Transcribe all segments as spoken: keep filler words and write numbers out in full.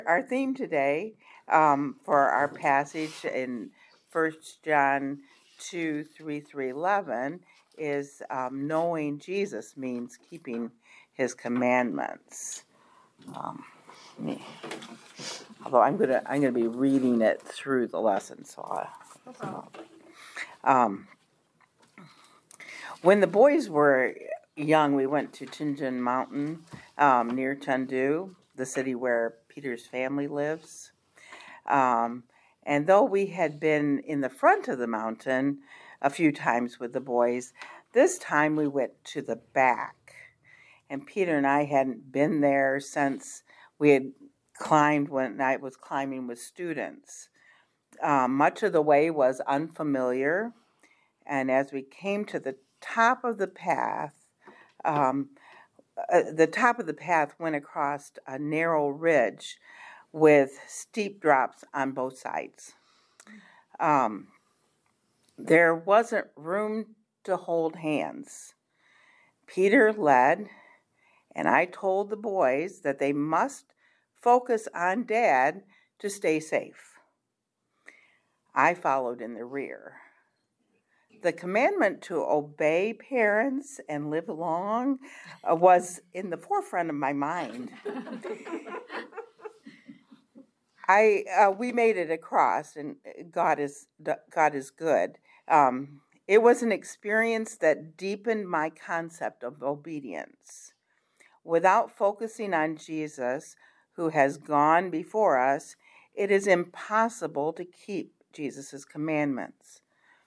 Our theme today um, for our passage in First John two, three through eleven is um, knowing Jesus means keeping his commandments. Um, me- although I'm gonna I'm gonna be reading it through the lesson, so I, so, um, when the boys were young, we went to Tinjin Mountain um, near Chengdu, the city where Peter's family lives. Um, and though we had been in the front of the mountain a few times with the boys, this time we went to the back. And Peter and I hadn't been there since we had climbed when I was climbing with students. Um, much of the way was unfamiliar, and as we came to the top of the path, um, uh, the top of the path went across a narrow ridge with steep drops on both sides. Um, there wasn't room to hold hands. Peter led, and I told the boys that they must focus on Dad to stay safe. I followed in the rear. The commandment to obey parents and live long uh, was in the forefront of my mind. I uh, we made it across, and God is God is good. Um, it was an experience that deepened my concept of obedience. Without focusing on Jesus, who has gone before us, it is impossible to keep Jesus' commandments.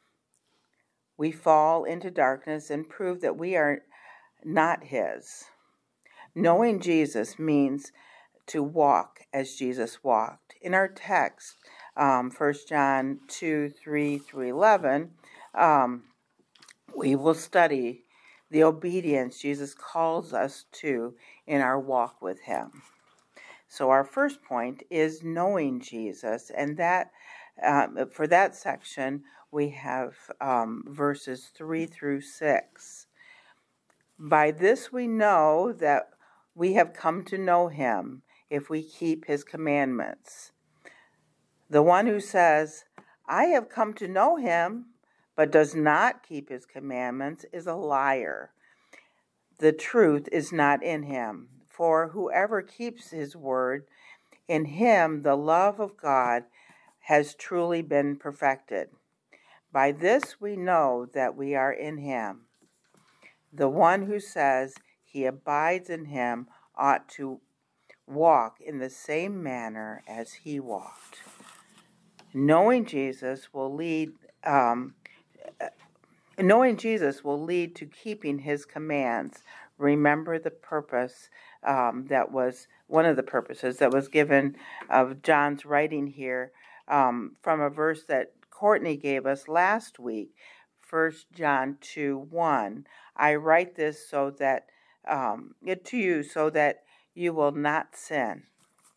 We fall into darkness and prove that we are not his. Knowing Jesus means to walk as Jesus walked. In our text, um, First John two, three through eleven, um, we will study the obedience Jesus calls us to in our walk with him. So our first point is knowing Jesus, and that um, for that section we have um, verses three through six. By this we know that we have come to know him if we keep his commandments. The one who says, I have come to know him, but does not keep his commandments is a liar. The truth is not in him. For whoever keeps his word, in him the love of God has truly been perfected. By this we know that we are in him. The one who says he abides in him ought to walk in the same manner as he walked. Knowing Jesus will lead um, knowing Jesus will lead to keeping his commands. Remember the purpose um, that was one of the purposes that was given of John's writing here um, from a verse that Courtney gave us last week, First John two one. I write this so that um, it to you so that you will not sin.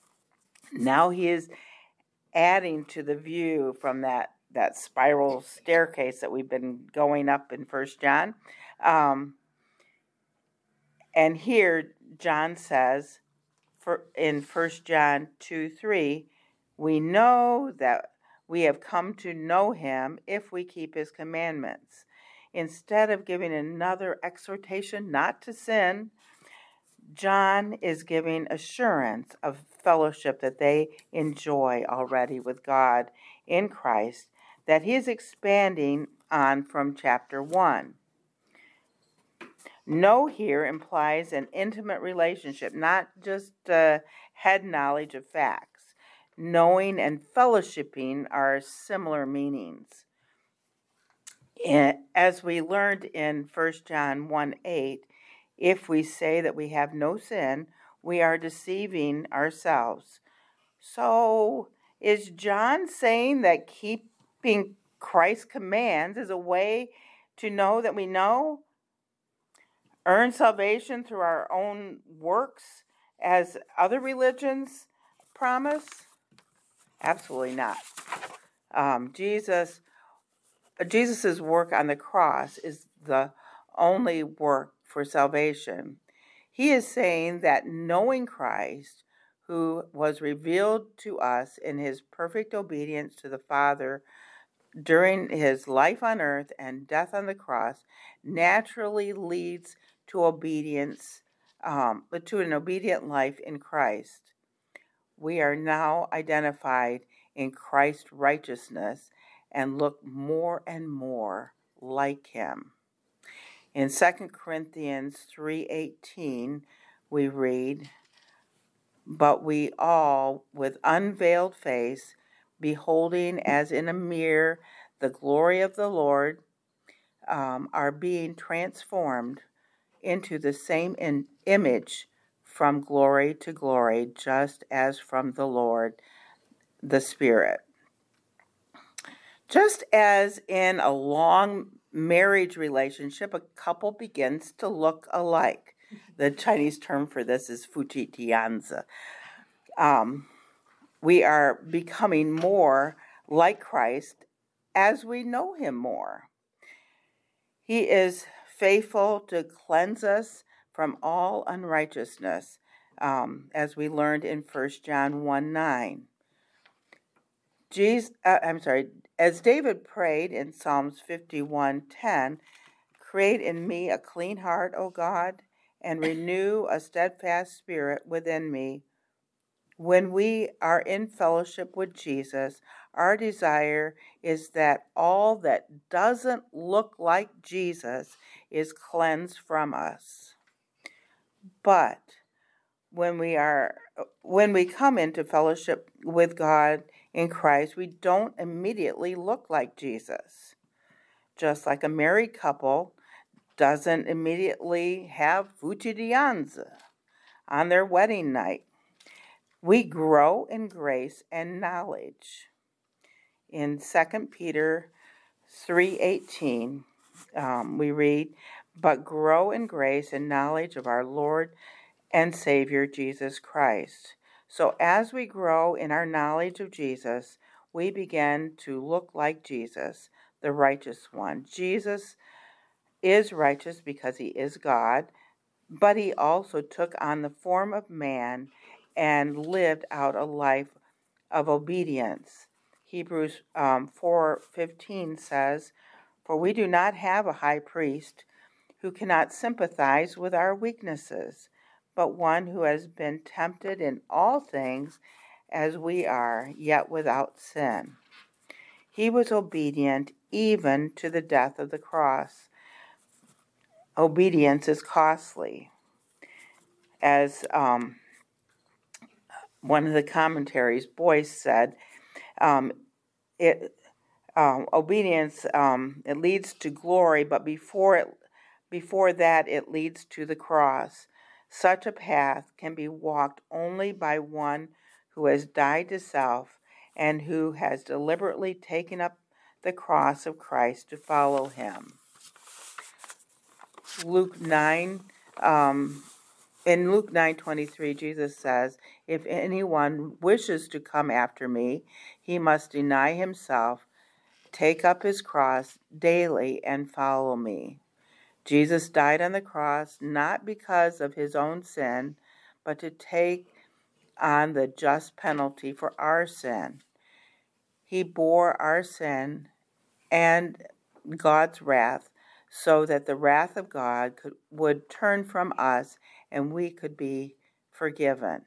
Now he is adding to the view from that, that spiral staircase that we've been going up in First John. Um, and here John says for, in First John two three, we know that we have come to know him if we keep his commandments. Instead of giving another exhortation not to sin, John is giving assurance of fellowship that they enjoy already with God in Christ, that he is expanding on from chapter one. Know here implies an intimate relationship, not just uh, head knowledge of facts. Knowing and fellowshipping are similar meanings. As we learned in First John one eight, if we say that we have no sin, we are deceiving ourselves. So is John saying that keeping Christ's commands is a way to know that we know? Earn salvation through our own works as other religions promise? Absolutely not. Um, Jesus Jesus' work on the cross is the only work for salvation. He is saying that knowing Christ, who was revealed to us in his perfect obedience to the Father during his life on earth and death on the cross, naturally leads to obedience, um, to an obedient life in Christ. We are now identified in Christ's righteousness and look more and more like him. In Second Corinthians three eighteen, we read, "But we all, with unveiled face, beholding as in a mirror the glory of the Lord, um, are being transformed into the same in- image from glory to glory, just as from the Lord, the Spirit." Just as in a long marriage relationship, a couple begins to look alike. The Chinese term for this is fujitianzi. Um, we are becoming more like Christ as we know him more. He is faithful to cleanse us from all unrighteousness, um, as we learned in First John one nine. Jesus, uh, I'm sorry, as David prayed in Psalms fifty-one ten, "Create in me a clean heart, O God, and renew a steadfast spirit within me." When we are in fellowship with Jesus, our desire is that all that doesn't look like Jesus is cleansed from us. But when we are when we come into fellowship with God in Christ, we don't immediately look like Jesus. Just like a married couple doesn't immediately have fujitianzi on their wedding night. We grow in grace and knowledge. In Second Peter three eighteen, um, we read, "But grow in grace and knowledge of our Lord and Savior Jesus Christ." So as we grow in our knowledge of Jesus, we begin to look like Jesus, the righteous one. Jesus is righteous because he is God, but he also took on the form of man and lived out a life of obedience. Hebrews um, four fifteen says, "For we do not have a high priest who cannot sympathize with our weaknesses, but one who has been tempted in all things as we are, yet without sin. He was obedient even to the death of the cross." Obedience is costly. As um, one of the commentaries, Boyce, said, um, it um, obedience um, it leads to glory, but before it before that it leads to the cross. Such a path can be walked only by one who has died to self and who has deliberately taken up the cross of Christ to follow him. Luke nine, um, in Luke nine twenty-three, Jesus says, "If anyone wishes to come after me, he must deny himself, take up his cross daily, and follow me." Jesus died on the cross not because of his own sin, but to take on the just penalty for our sin. He bore our sin and God's wrath so that the wrath of God could, would turn from us and we could be forgiven.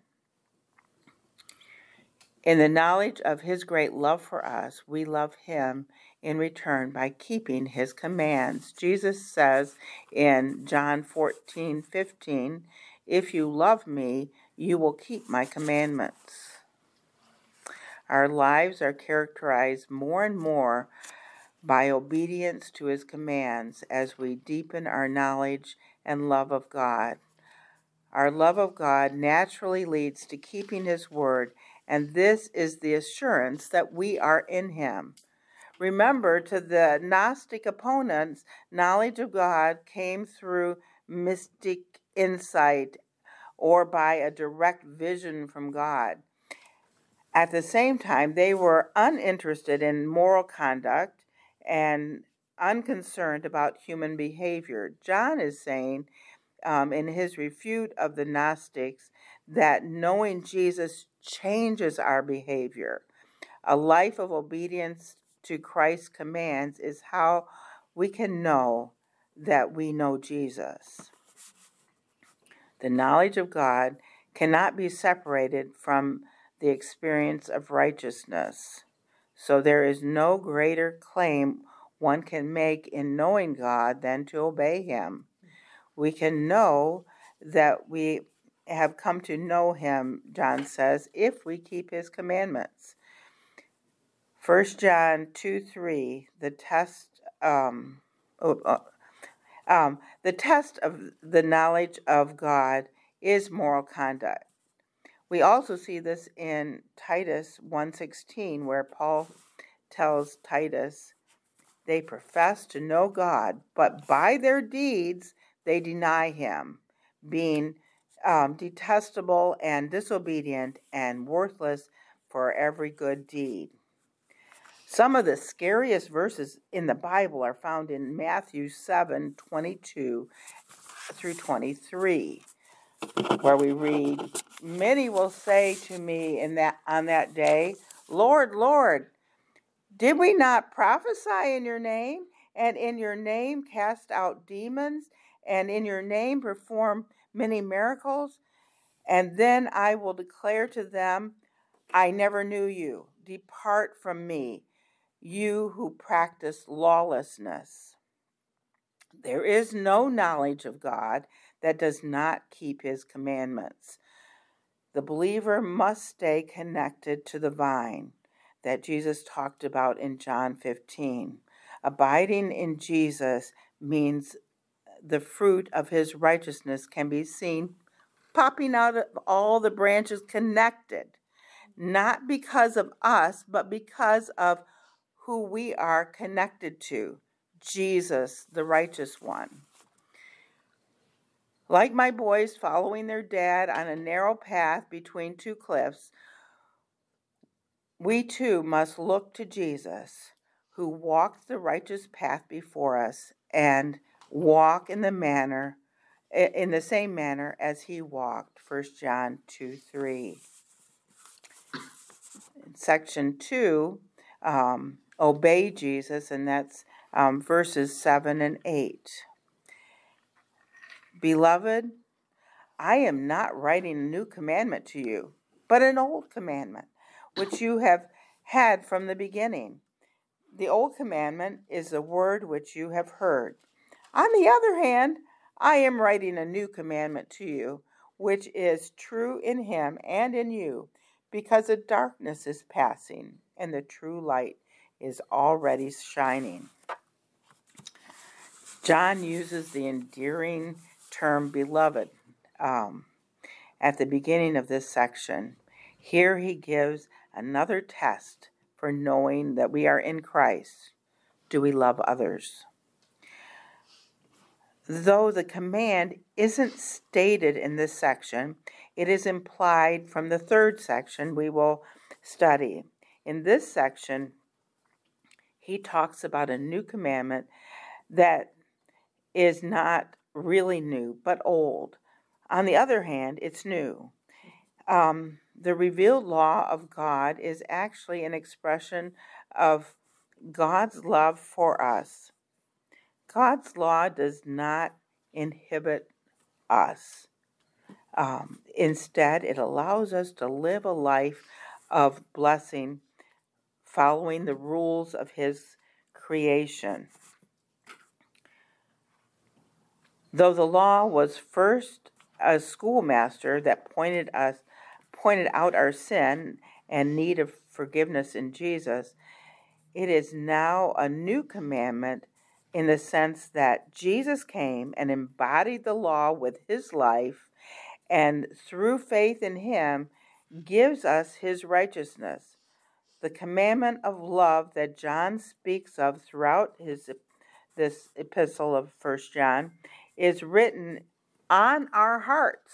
In the knowledge of his great love for us, we love him in return by keeping his commands. Jesus says in John fourteen fifteen, "If you love me, you will keep my commandments." Our lives are characterized more and more by obedience to his commands as we deepen our knowledge and love of God. Our love of God naturally leads to keeping his word, and this is the assurance that we are in him. Remember, to the Gnostic opponents, knowledge of God came through mystic insight or by a direct vision from God. At the same time, they were uninterested in moral conduct and unconcerned about human behavior. John is saying, um, in his refute of the Gnostics, that knowing Jesus changes our behavior. A life of obedience to Christ's commands is how we can know that we know Jesus. The knowledge of God cannot be separated from the experience of righteousness. So there is no greater claim one can make in knowing God than to obey Him. We can know that we have come to know Him, John says, if we keep His commandments. First John two three, the test, um, oh, uh, um, the test of the knowledge of God is moral conduct. We also see this in Titus one sixteen, where Paul tells Titus, they profess to know God, but by their deeds they deny Him, being um, detestable and disobedient and worthless for every good deed. Some of the scariest verses in the Bible are found in Matthew seven twenty-two through twenty-three, where we read, many will say to me in that on that day, Lord, Lord, did we not prophesy in your name, and in your name cast out demons, and in your name perform many miracles? And then I will declare to them, I never knew you. Depart from me, you who practice lawlessness. There is no knowledge of God that does not keep His commandments. The believer must stay connected to the vine that Jesus talked about in John fifteen. Abiding in Jesus means the fruit of His righteousness can be seen popping out of all the branches connected, not because of us, but because of who we are connected to, Jesus, the righteous one. Like my boys following their dad on a narrow path between two cliffs, we too must look to Jesus, who walked the righteous path before us, and walk in the manner, in the same manner as He walked. First John two three. In section two, um, obey Jesus, and that's um, verses seven and eight. Beloved, I am not writing a new commandment to you, but an old commandment, which you have had from the beginning. The old commandment is the word which you have heard. On the other hand, I am writing a new commandment to you, which is true in Him and in you, because the darkness is passing and the true light is already shining. John uses the endearing term beloved um, at the beginning of this section. Here he gives another test for knowing that we are in Christ. Do we love others? Though the command isn't stated in this section, it is implied from the third section we will study. In this section, he talks about a new commandment that is not really new, but old. On the other hand, it's new. Um, the revealed law of God is actually an expression of God's love for us. God's law does not inhibit us. Um, instead, it allows us to live a life of blessing, following the rules of His creation. Though the law was first a schoolmaster that pointed us, pointed out our sin and need of forgiveness in Jesus, it is now a new commandment in the sense that Jesus came and embodied the law with His life, and through faith in Him gives us His righteousness. The commandment of love that John speaks of throughout his this epistle of First John is written on our hearts.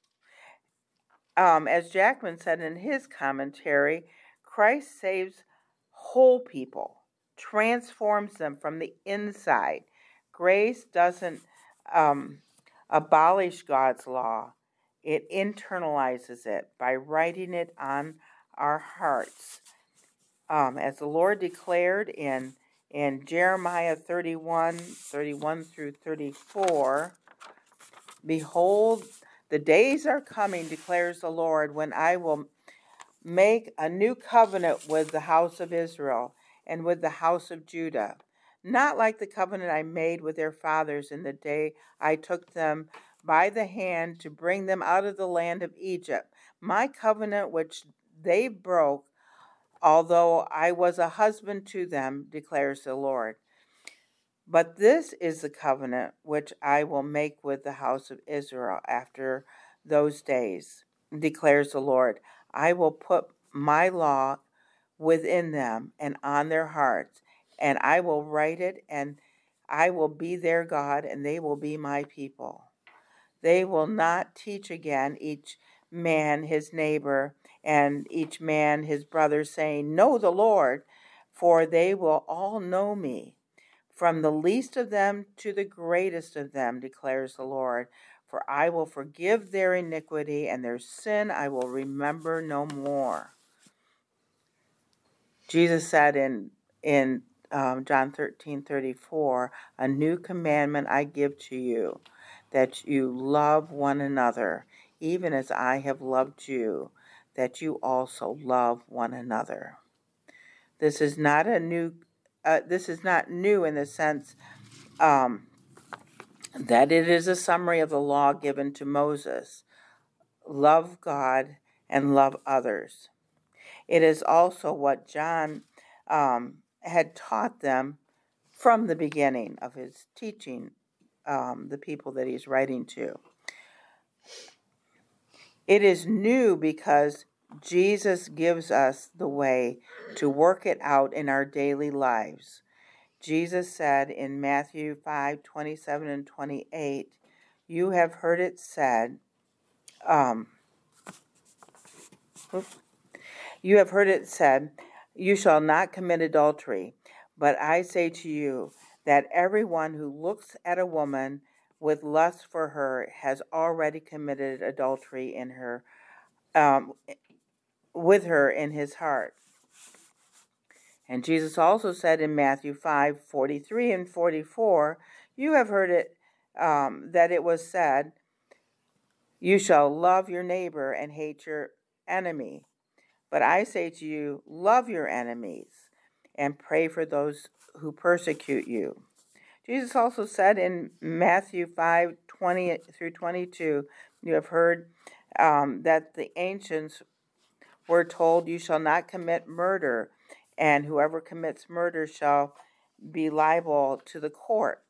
Um, as Jackman said in his commentary, Christ saves whole people, transforms them from the inside. Grace doesn't um, abolish God's law. It internalizes it by writing it on our hearts. Um, as the Lord declared in, in Jeremiah thirty-one, thirty-one through thirty-four, behold, the days are coming, declares the Lord, when I will make a new covenant with the house of Israel and with the house of Judah, not like the covenant I made with their fathers in the day I took them by the hand to bring them out of the land of Egypt, my covenant which they broke, although I was a husband to them, declares the Lord. But this is the covenant which I will make with the house of Israel after those days, declares the Lord. I will put my law within them and on their hearts, and I will write it, and I will be their God, and they will be my people. They will not teach again each man his neighbor and each man his brother, saying, Know the Lord, for they will all know me, from the least of them to the greatest of them, declares the Lord. For I will forgive their iniquity, and their sin I will remember no more. Jesus said in in um, John thirteen thirty-four, a new commandment I give to you, that you love one another, even as I have loved you, that you also love one another. This is not a new. Uh, this is not new in the sense um, that it is a summary of the law given to Moses. Love God and love others. It is also what John um, had taught them from the beginning of his teaching, um, the people that he's writing to. It is new because Jesus gives us the way to work it out in our daily lives. Jesus said in Matthew five twenty-seven and twenty-eight, you have heard it said, um, oops, you have heard it said, you shall not commit adultery. But I say to you that everyone who looks at a woman with lust for her has already committed adultery in her, um, with her in his heart. And Jesus also said in Matthew five forty-three and forty-four, you have heard it um, that it was said, you shall love your neighbor and hate your enemy. But I say to you, love your enemies and pray for those who persecute you. Jesus also said in Matthew five twenty through twenty-two, you have heard um, that the ancients were told, you shall not commit murder, and whoever commits murder shall be liable to the court.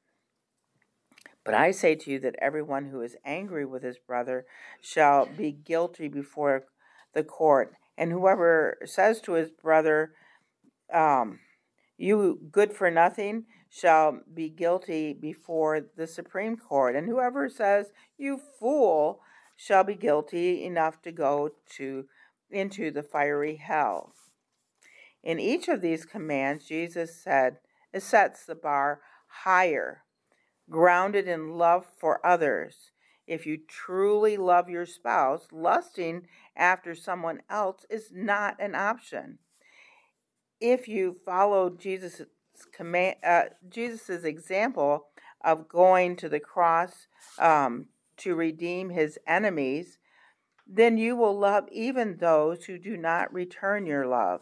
But I say to you that everyone who is angry with his brother shall be guilty before the court. And whoever says to his brother, um, you good for nothing, shall be guilty before the Supreme Court. And whoever says, you fool, shall be guilty enough to go to into the fiery hell. In each of these commands, Jesus said, it sets the bar higher, grounded in love for others. If you truly love your spouse, lusting after someone else is not an option. If you follow Jesus' command, uh, Jesus's example of going to the cross um, to redeem his enemies, then you will love even those who do not return your love.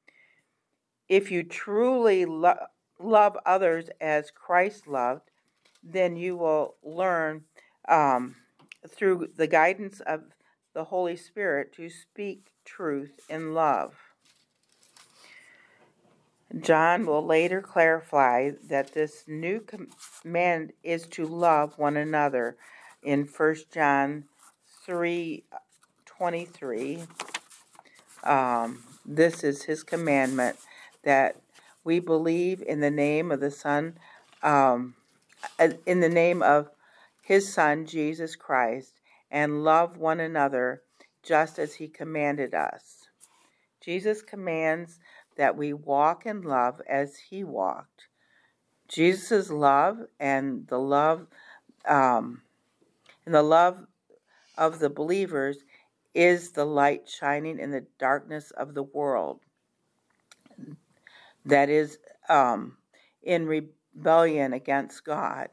If you truly lo- love others as Christ loved, then you will learn um, through the guidance of the Holy Spirit to speak truth in love. John will later clarify that this new command is to love one another in First John three twenty-three. Um, this is his commandment, that we believe in the name of the Son, um, in the name of his Son, Jesus Christ, and love one another just as he commanded us. Jesus commands that we walk in love as he walked. Jesus' love and the love um, and the love of the believers is the light shining in the darkness of the world that is um, in rebellion against God.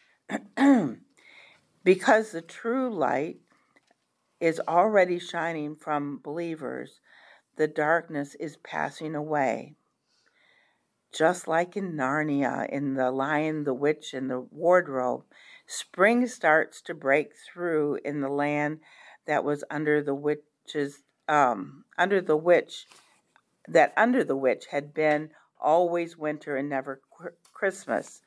Because the true light is already shining from believers, the darkness is passing away. Just like in Narnia, in The Lion, the Witch, and the Wardrobe, spring starts to break through in the land that was under the witch's, um, under the witch, that under the witch had been always winter and never Christmas.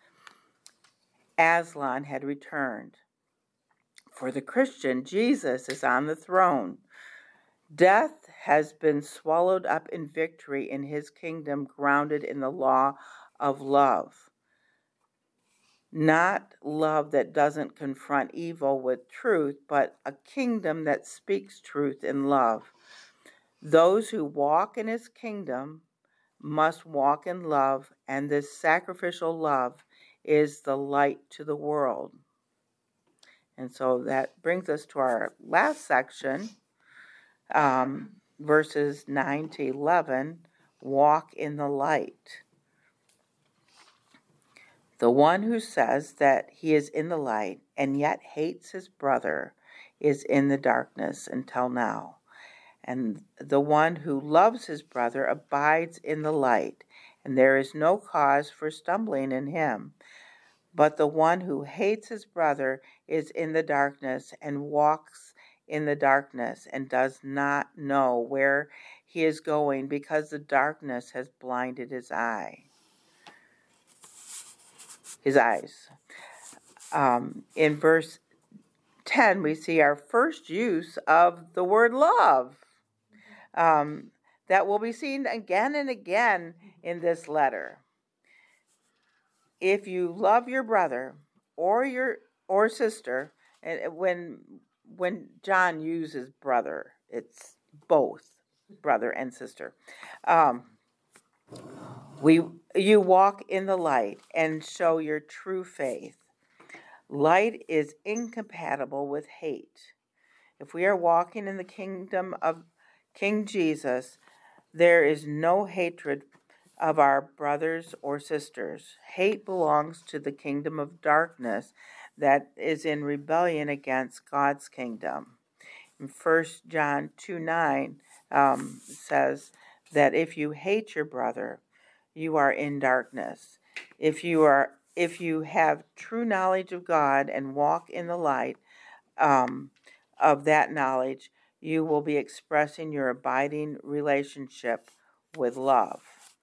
Aslan had returned. For the Christian, Jesus is on the throne. Death has been swallowed up in victory in his kingdom, grounded in the law of love. Not love that doesn't confront evil with truth, but a kingdom that speaks truth in love. Those who walk in his kingdom must walk in love, and this sacrificial love is the light to the world. And so that brings us to our last section, um, verses nine to eleven, walk in the light. The one who says that he is in the light and yet hates his brother is in the darkness until now. And the one who loves his brother abides in the light, and there is no cause for stumbling in him. But the one who hates his brother is in the darkness and walks in the darkness and does not know where he is going because the darkness has blinded his eye. His eyes. Um, in verse ten, we see our first use of the word love. Um, that will be seen again and again in this letter. If you love your brother or your or sister, and when when John uses brother, it's both brother and sister. Um, we you walk in the light and show your true faith. Light is incompatible with hate. If we are walking in the kingdom of King Jesus, there is no hatred of our brothers or sisters. Hate belongs to the kingdom of darkness that is in rebellion against God's kingdom. In First John two nine um, says that if you hate your brother, you are in darkness. If you are, if you have true knowledge of God and walk in the light um, of that knowledge, you will be expressing your abiding relationship with love.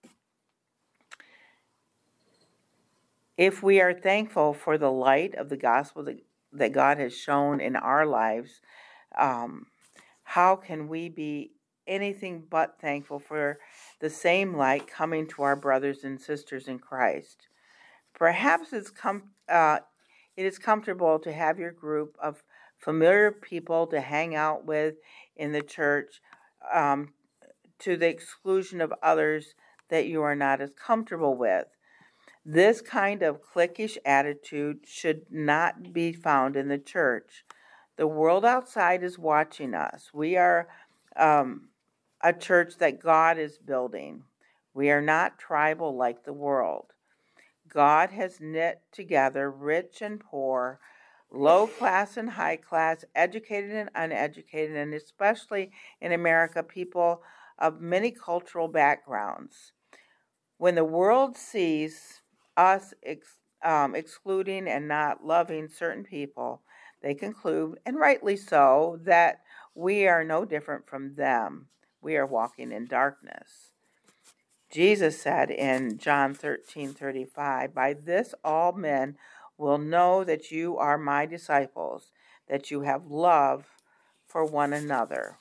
If we are thankful for the light of the gospel that, that God has shown in our lives, um, how can we be anything but thankful for the same light coming to our brothers and sisters in Christ? Perhaps it's com- uh, it is comfortable to have your group of familiar people to hang out with in the church, um, to the exclusion of others that you are not as comfortable with. This kind of cliquish attitude should not be found in the church. The world outside is watching us. We are um, a church that God is building. We are not tribal like the world. God has knit together rich and poor, low class and high class, educated and uneducated, and especially in America, people of many cultural backgrounds. When the world sees us ex, um, excluding and not loving certain people, they conclude, and rightly so, that we are no different from them. We are walking in darkness. Jesus said in John thirteen thirty-five, "By this all men will know that you are my disciples, that you have love for one another."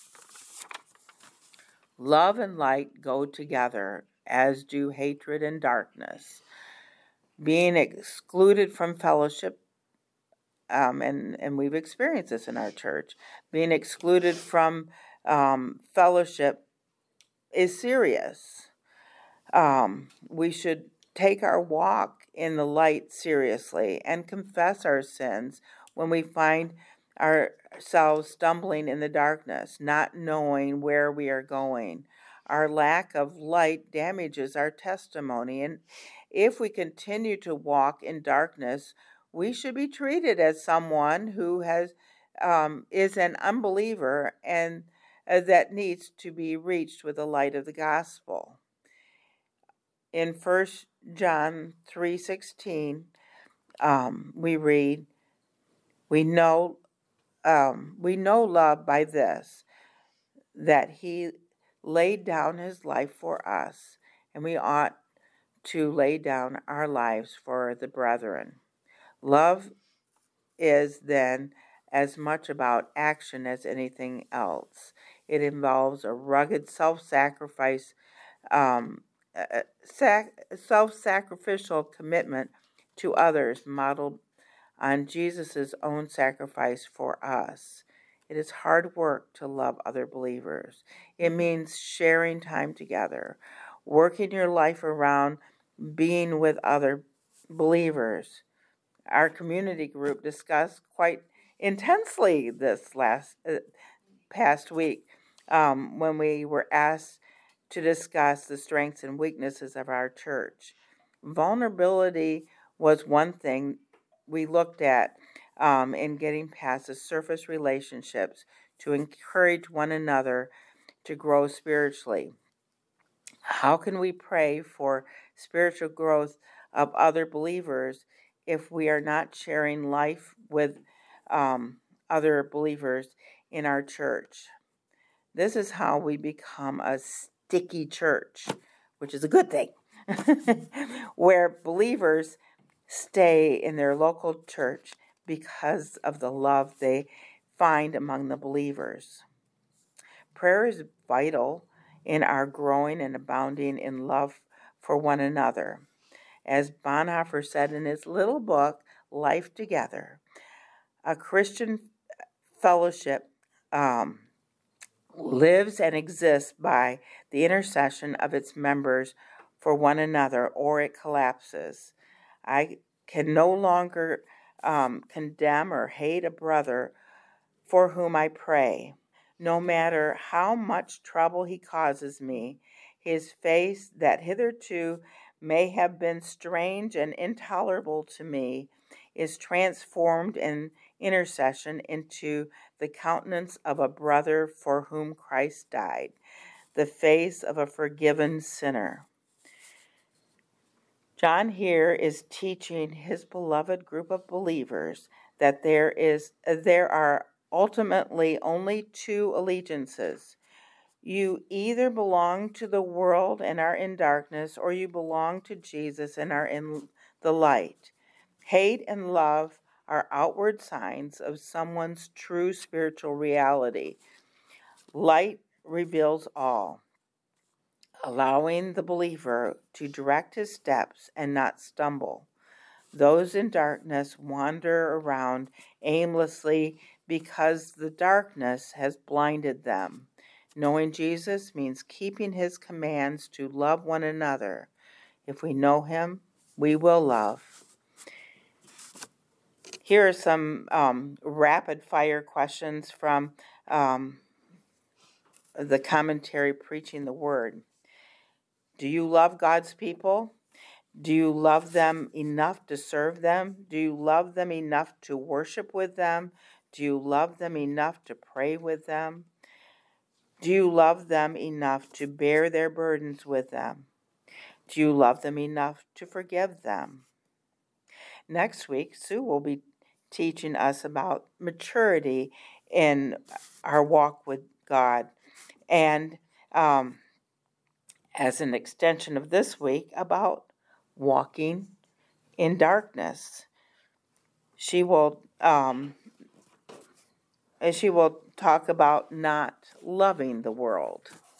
Love and light go together, as do hatred and darkness. Being excluded from fellowship, um, and, and we've experienced this in our church, being excluded from um, fellowship is serious. Um, we should take our walk in the light seriously and confess our sins when we find ourselves stumbling in the darkness, not knowing where we are going. Our lack of light damages our testimony, and if we continue to walk in darkness, we should be treated as someone who has um, is an unbeliever and uh, that needs to be reached with the light of the gospel. In First John three sixteen, um, we read, "We know um, we know love by this, that He laid down His life for us, and we ought to lay down our lives for the brethren." Love is then as much about action as anything else. It involves a rugged self-sacrifice, um, uh, sac- self-sacrificial commitment to others, modeled on Jesus' own sacrifice for us. It is hard work to love other believers. It means sharing time together, working your life around being with other believers. Our community group discussed quite intensely this last uh, past week um, when we were asked to discuss the strengths and weaknesses of our church. Vulnerability was one thing we looked at um, in getting past the surface relationships to encourage one another to grow spiritually. How can we pray for spiritual growth of other believers if we are not sharing life with um, other believers in our church? This is how we become a sticky church, which is a good thing, where believers stay in their local church because of the love they find among the believers. Prayer is vital in our growing and abounding in love for one another. As Bonhoeffer said in his little book, Life Together, a Christian fellowship um, lives and exists by the intercession of its members for one another, or it collapses. I can no longer um, condemn or hate a brother for whom I pray. No matter how much trouble he causes me, his face that hitherto may have been strange and intolerable to me is transformed in intercession into the countenance of a brother for whom Christ died, the face of a forgiven sinner. John here is teaching his beloved group of believers that there is there are ultimately only two allegiances. You either belong to the world and are in darkness, or you belong to Jesus and are in the light. Hate and love are outward signs of someone's true spiritual reality. Light reveals all, allowing the believer to direct his steps and not stumble. Those in darkness wander around aimlessly because the darkness has blinded them. Knowing Jesus means keeping his commands to love one another. If we know him, we will love. Here are some um, rapid fire questions from um, the commentary Preaching the Word. Do you love God's people? Do you love them enough to serve them? Do you love them enough to worship with them? Do you love them enough to pray with them? Do you love them enough to bear their burdens with them? Do you love them enough to forgive them? Next week, Sue will be teaching us about maturity in our walk with God, and um, as an extension of this week, about walking in darkness. She will um, she will talk about not loving the world.